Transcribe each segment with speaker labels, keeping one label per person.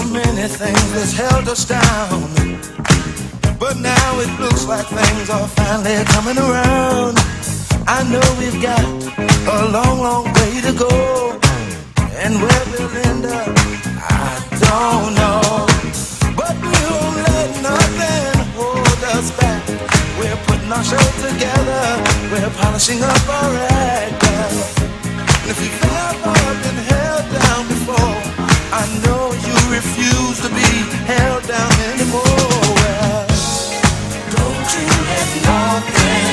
Speaker 1: many things that's held us down, but now it looks like things are finally coming around. I know we've got a long, long way to go, and where we'll end up, I don't know. But we won't let nothing hold us back. We're putting our show together, we're polishing up our act. And if you've ever been held down before, I know you refuse to be held down anymore. Well, don't you let nothing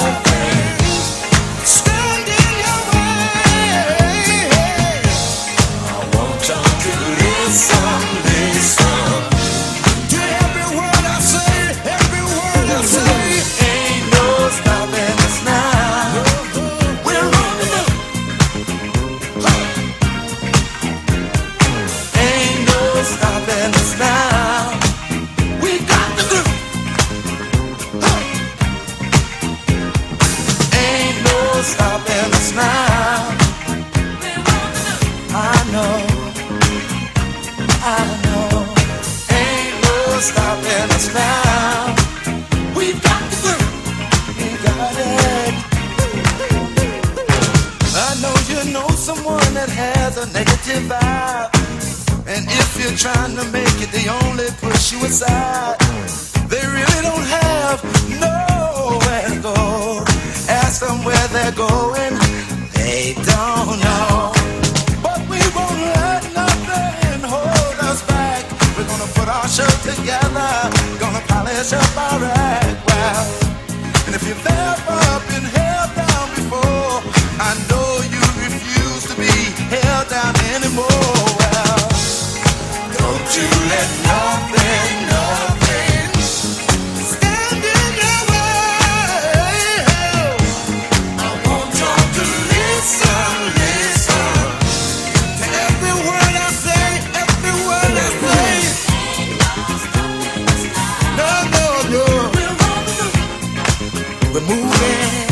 Speaker 1: stand in your way. I want y'all to listen to every word I say, every word I say. Ain't no stopping us now. We're on the move. Ain't no stopping us now. We got the groove. Ain't no stopping us now. I know. Ain't no stopping us now. We've got the groove. We got it. I know you know someone that has a negative vibe, and if you're trying to make it, they only push you aside. They really don't have nowhere to go. Ask them where they're going, they don't know. But we won't let nothing hold us back. We're gonna put our show together, gonna polish up our act well. And if you've ever been held down before, I know you refuse to be held down anymore. Well, don't you let nothing stand in your way. I want y'all to listen to every word I say, every word I say. No. We're moving.